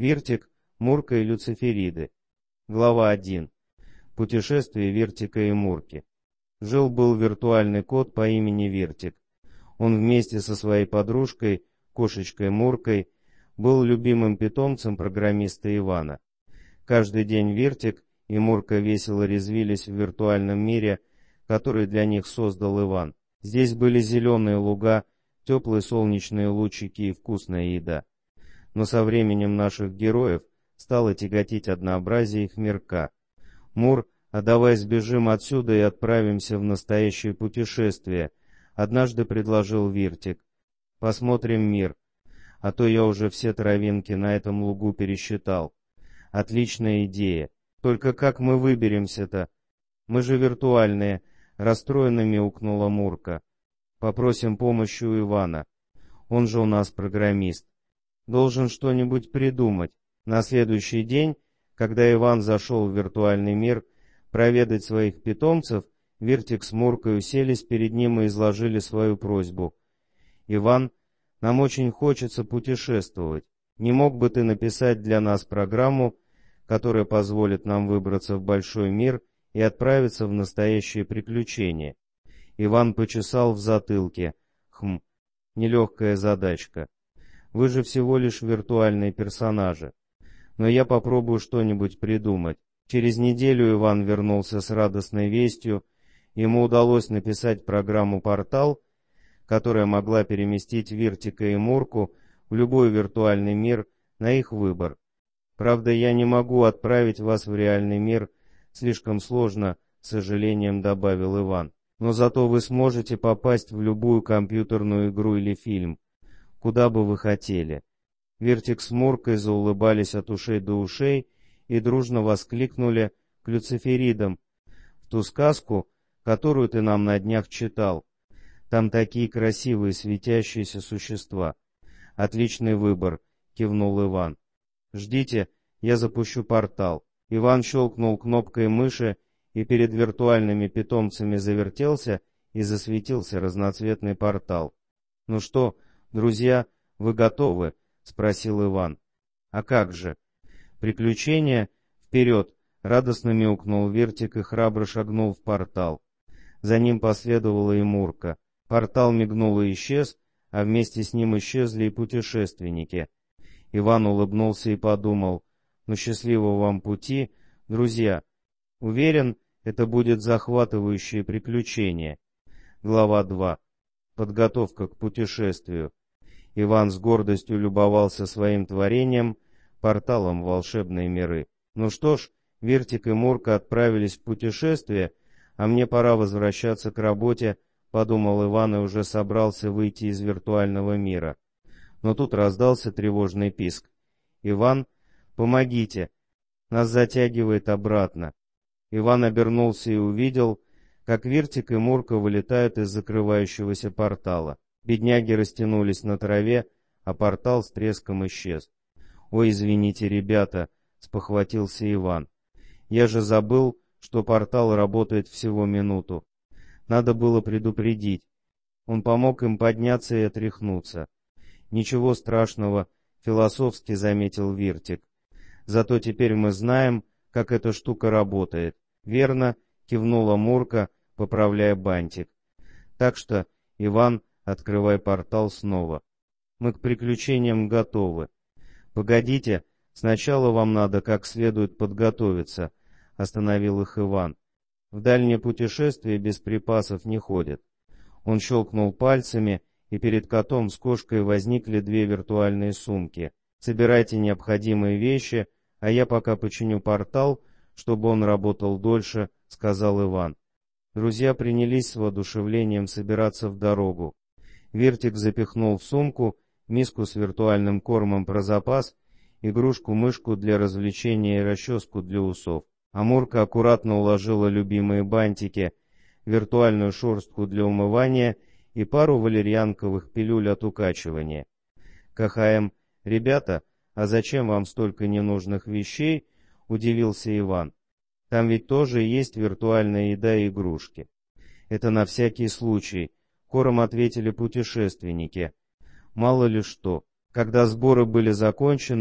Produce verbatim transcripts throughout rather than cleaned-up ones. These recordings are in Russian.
Виртик, Мурка и Люцифериды. Глава один. Путешествие Виртика и Мурки. Жил-был виртуальный кот по имени Виртик. Он вместе со своей подружкой, кошечкой Муркой, был любимым питомцем программиста Ивана. Каждый день Виртик и Мурка весело резвились в виртуальном мире, который для них создал Иван. Здесь были зеленые луга, теплые солнечные лучики и вкусная еда. Но со временем наших героев стало тяготить однообразие их мирка. «Мур, а давай сбежим отсюда и отправимся в настоящее путешествие», — однажды предложил Виртик. «Посмотрим мир, а то я уже все травинки на этом лугу пересчитал». «Отличная идея. Только как мы выберемся-то? Мы же виртуальные», — расстроенно мяукнула Мурка. «Попросим помощи у Ивана. Он же у нас программист. Должен что-нибудь придумать». На следующий день, когда Иван зашел в виртуальный мир проведать своих питомцев, Виртик с Муркой уселись перед ним и изложили свою просьбу. «Иван, нам очень хочется путешествовать. Не мог бы ты написать для нас программу, которая позволит нам выбраться в большой мир и отправиться в настоящее приключение?» Иван почесал в затылке. «Хм, нелегкая задачка. Вы же всего лишь виртуальные персонажи. Но я попробую что-нибудь придумать». Через неделю Иван вернулся с радостной вестью. Ему удалось написать программу «Портал», которая могла переместить Виртика и Мурку в любой виртуальный мир на их выбор. «Правда, я не могу отправить вас в реальный мир, слишком сложно», — с сожалением добавил Иван. «Но зато вы сможете попасть в любую компьютерную игру или фильм, куда бы вы хотели». Виртик с Муркой заулыбались от ушей до ушей и дружно воскликнули к Люциферидам: «В ту сказку, которую ты нам на днях читал. Там такие красивые светящиеся существа». «Отличный выбор», — кивнул Иван. «Ждите, я запущу портал». Иван щелкнул кнопкой мыши, и перед виртуальными питомцами завертелся и засветился разноцветный портал. «Ну что, друзья, вы готовы?» — спросил Иван. «А как же?» «Приключения? Вперед!» — радостно мяукнул Виртик и храбро шагнул в портал. За ним последовала и Мурка. Портал мигнул и исчез, а вместе с ним исчезли и путешественники. Иван улыбнулся и подумал: «Ну, счастливого вам пути, друзья! Уверен, это будет захватывающее приключение». Глава два. Подготовка к путешествию. Иван с гордостью любовался своим творением, порталом в волшебные миры. «Ну что ж, Виртик и Мурка отправились в путешествие, а мне пора возвращаться к работе», — подумал Иван и уже собрался выйти из виртуального мира. Но тут раздался тревожный писк. «Иван, помогите! Нас затягивает обратно». Иван обернулся и увидел, как Виртик и Мурка вылетают из закрывающегося портала. Бедняги растянулись на траве, а портал с треском исчез. «Ой, извините, ребята», — спохватился Иван. «Я же забыл, что портал работает всего минуту. Надо было предупредить». Он помог им подняться и отряхнуться. «Ничего страшного», — философски заметил Виртик. «Зато теперь мы знаем, как эта штука работает». «Верно», — кивнула Мурка, поправляя бантик. «Так что, Иван, открывай портал снова. Мы к приключениям готовы». «Погодите, сначала вам надо как следует подготовиться», — остановил их Иван. «В дальнее путешествие без припасов не ходят». Он щелкнул пальцами, и перед котом с кошкой возникли две виртуальные сумки. «Собирайте необходимые вещи, а я пока починю портал, чтобы он работал дольше», — сказал Иван. Друзья принялись с воодушевлением собираться в дорогу. Виртик запихнул в сумку миску с виртуальным кормом про запас, игрушку-мышку для развлечения и расческу для усов. А Мурка аккуратно уложила любимые бантики, виртуальную шерстку для умывания и пару валерьянковых пилюль от укачивания. «КХМ, ребята, а зачем вам столько ненужных вещей?» — удивился Иван. «Там ведь тоже есть виртуальная еда и игрушки». «Это на всякий случай», — хором ответили путешественники. Мало ли что. Когда сборы были закончены,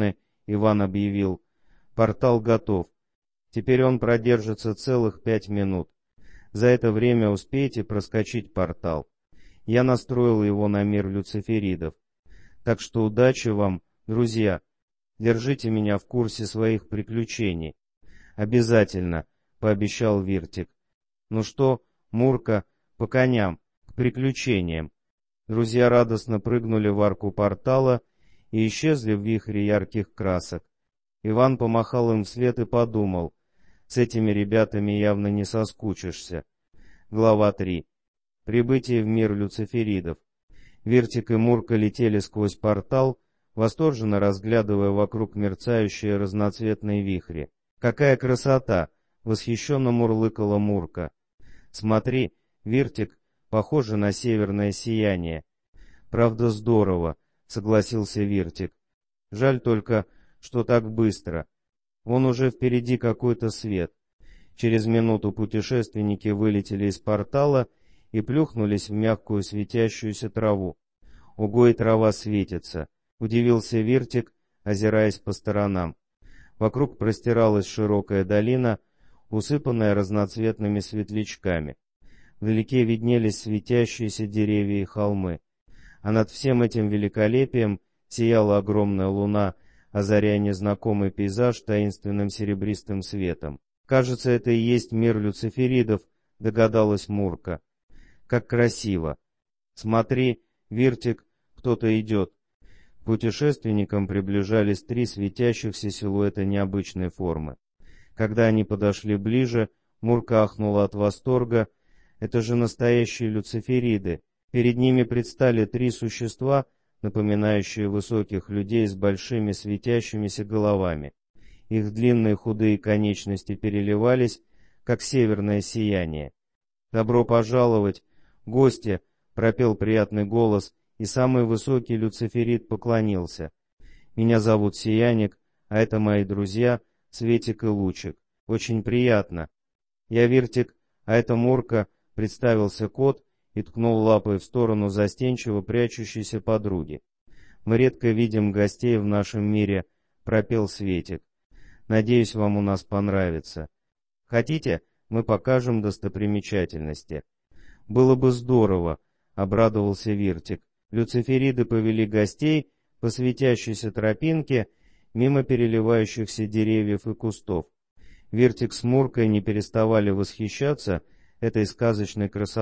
Иван объявил. «Портал готов. Теперь он продержится целых пять минут. За это время успеете проскочить портал. Я настроил его на мир люциферидов. Так что удачи вам, друзья. Держите меня в курсе своих приключений». «Обязательно», — пообещал Виртик. «Ну что, Мурка, по коням, к приключениям». Друзья радостно прыгнули в арку портала и исчезли в вихре ярких красок. Иван помахал им вслед и подумал: с этими ребятами явно не соскучишься. Глава три. Прибытие в мир люциферидов. Виртик и Мурка летели сквозь портал, восторженно разглядывая вокруг мерцающие разноцветные вихри. «Какая красота!» — восхищенно мурлыкала Мурка. «Смотри, Виртик, похоже на северное сияние». «Правда, здорово», — согласился Виртик. «Жаль только, что так быстро. Вон уже впереди какой-то свет». Через минуту путешественники вылетели из портала и плюхнулись в мягкую светящуюся траву. «Ого, и трава светится!» — удивился Виртик, озираясь по сторонам. Вокруг простиралась широкая долина, усыпанная разноцветными светлячками. Вдалеке виднелись светящиеся деревья и холмы. А над всем этим великолепием сияла огромная луна, озаряя незнакомый пейзаж таинственным серебристым светом. «Кажется, это и есть мир люциферидов», — догадалась Мурка. «Как красиво! Смотри, Виртик, кто-то идет». К путешественникам приближались три светящихся силуэта необычной формы. Когда они подошли ближе, Мурка ахнула от восторга. «Это же настоящие люцифериды!» Перед ними предстали три существа, напоминающие высоких людей с большими светящимися головами. Их длинные худые конечности переливались, как северное сияние. «Добро пожаловать, гости!» — пропел приятный голос, и самый высокий люциферид поклонился. «Меня зовут Сияник, а это мои друзья Светик и Лучик. Очень приятно. Я Виртик, а это Мурка», — представился кот и ткнул лапой в сторону застенчиво прячущейся подруги. «Мы редко видим гостей в нашем мире», — пропел Светик. «Надеюсь, вам у нас понравится. Хотите, мы покажем достопримечательности?» «Было бы здорово», — обрадовался Виртик. Люцифериды повели гостей по светящейся тропинке мимо переливающихся деревьев и кустов. Виртик с Муркой не переставали восхищаться этой сказочной красотой.